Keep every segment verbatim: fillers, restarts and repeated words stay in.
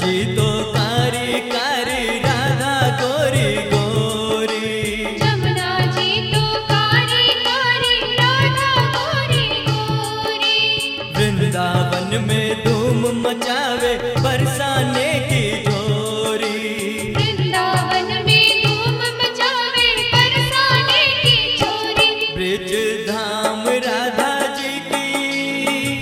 जी तो कारी कारी राधा गोरी गोरी। जमुना जी तो कारी कारी राधा गोरी गोरी। वृंदावन में धूम मचावे बरसाने की जोरी। वृंदावन में धूम मचावे बरसाने की छोरी। ब्रिज धाम राधा जी की,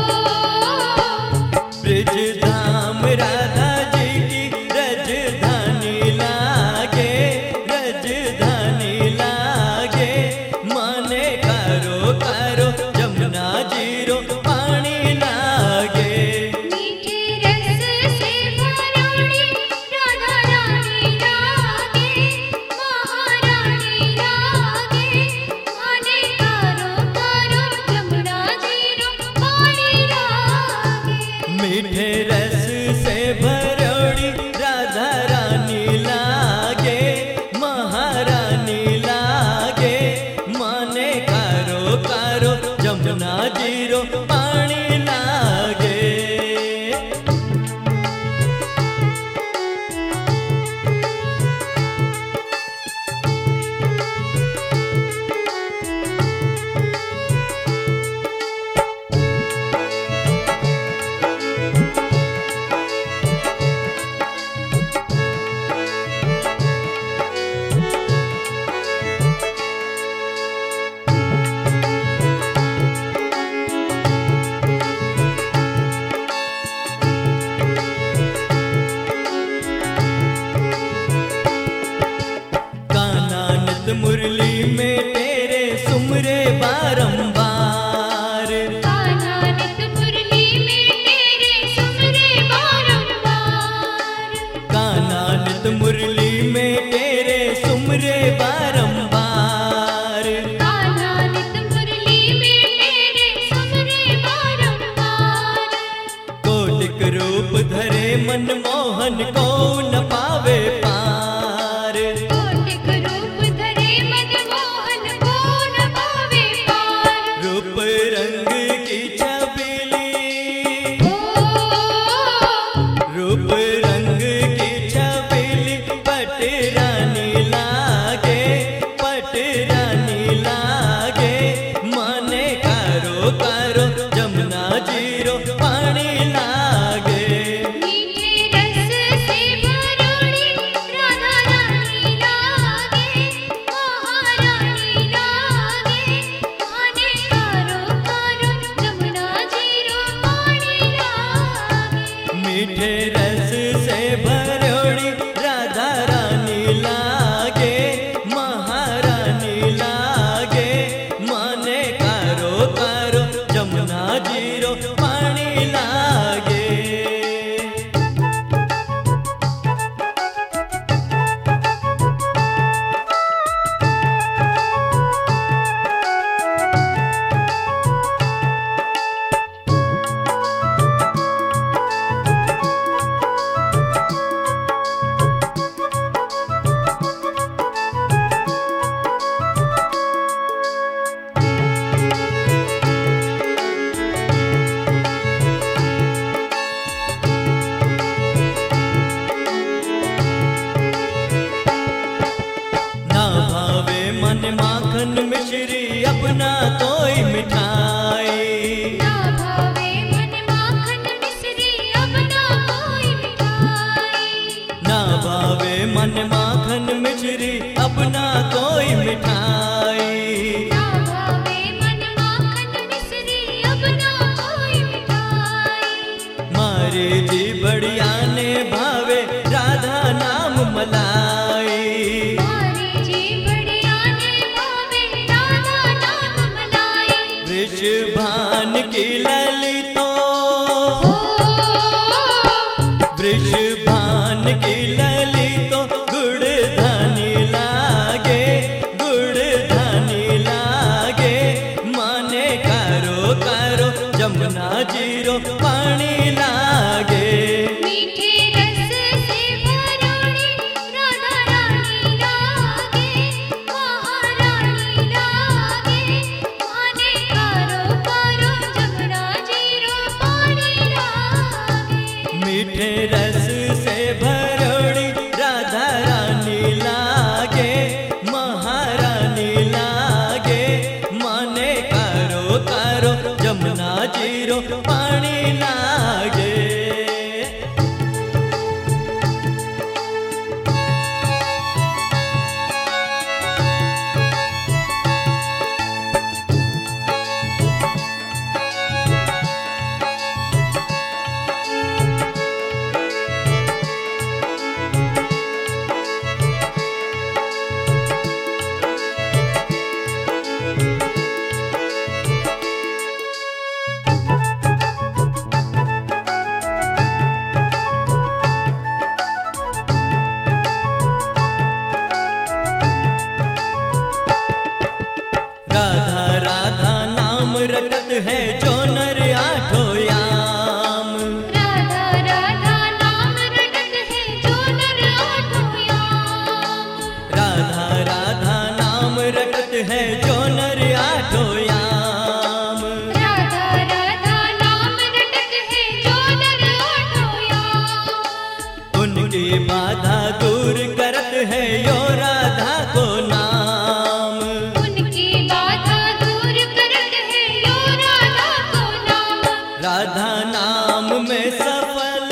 ब्रिज धाम राधा जी की रजधानी लागे, रजधानी लागे। माने कारो कारो जमुना जीरो पानी लागे। मीठे रस से भरोड़ी राधा रानी लागे, महारानी लागे। माने कारो कारो जमुना जीरो पानी लागे। मीठे रस से भरोड़ी राधा रानी लागे, महारानी लागे। माने कारो कारो जमुना जीरो पानी लागे। कानानत मुरली में तेरे सुमरे बारंबार। कानानत मुरली में तेरे सुमरे बारंबार। कानानत मुरली में तेरे सुमरे बारंबार। कानानत मुरली में तेरे सुमरे बारंबार। कोटिक रूप धरे मनमोहन को न पावे पार। कोटिक रूप धरे मनमोहन को न पावे पार। रूप रंग की छबीली, ओ रूप रंग की छबीली पटरानी लागे, पटरानी लागे। माने कारो कारो जमुना जीरो पानी लागे। मीठे रस से भरोड़ी राधा रानी लागे, महारानी लागे। माने कारो कारो जमुना जीरो पानी लागे। मीठे रस से भरोड़ी राधा रानी लागे, महारानी लागे। माने कारो कारो जमुना जीरो पानी लागे। ना भावे मन माखन मिश्री अपना कोई मिठाई। ना भावे मन माखन मिश्री अपना कोई मिठाई। ना भावे मन माखन मिश्री अपना कोई मिठाई। ना भावे मन माखन मिश्री अपना कोई मिठाई। मारे जी बढ़िया ने भावे राधा नाम मलाई। मारे जी बढ़िया ने भावे राधा नाम मलाई। वृषभान की ललितो, वृषभान की ललितो गुड़धानी लागे, गुड़धानी लागे। माने कारो कारो जमुना जीरो पानी लागे। मीठे रस से भरोड़ी राधा रानी लागे, महारानी लागे। माने कारो कारो जमुना जीरो पानी लागे। मीठे रस से भरोड़ी राधा रानी लागे महारानी लागे माने कारो कारो जमुना जीरो पानी लागे। राधा राधा नाम रटत है जो नर आठो याम। राधा राधा नाम रटत है जो नर आठो याम। राधा राधा नाम रटत है जो नर आठो याम। राधा राधा नाम रटत है जो नर आठो याम। उनकी बाधा दूर करत है यो राधा को नाम। उनकी बाधा दूर करत है यो राधा को नाम। राधा नाम में सफल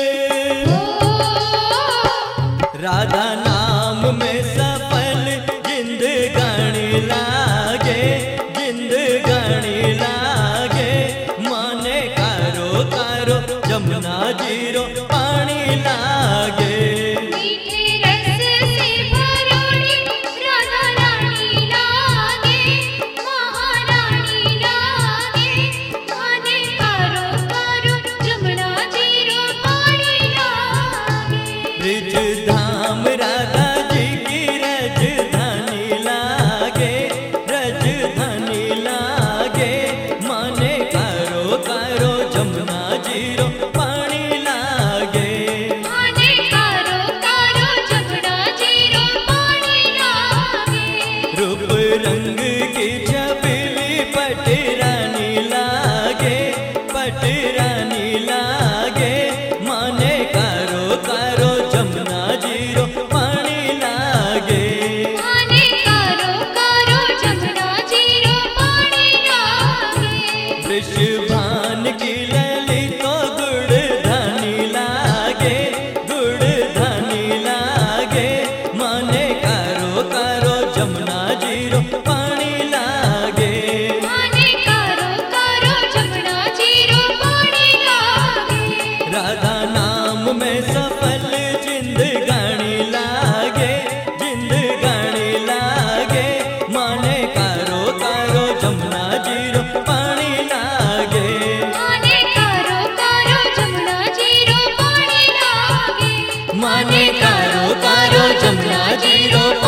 राधा नाम में सफल जिंदगानी लागे जिंदगानी लागे माने कारो कारो जमुना जीरो पानी लागे। मीठे रस से भरोड़ी राधा रानी लागे महारानी लागे माने कारो कारो जमुना जीरो पानी लागे। ब्रिज धाम राधा जी की रजधानी लागे रजधानी लागे माने कारो कारो जमुना जीरो पानी लागे। माने कारो कारो जमुना जीरो पानी लागे। रूप रंग की छबीली पटरानी लागे पटरानी लागे माने कारो कारो जमुना जीरो पानी लागे। माने कारो कारो जमुना जीरो पानी लागे। वृषभान की ललित तो गुड़ धानी लागे गुड़ धानी लागे माने कारो कारो जमुना जीरो पानी लागे। माने कारो कारो जमुना जीरो पानी लागे। राधा नाम में सफल जिंदगानी लागे जिंदगानी लागे माने कारो कारो जमुना जीरो पानी लागे। माने कारो कारो जमुना जीरो पानी लागे। माने कारो कारो जमुना जीरो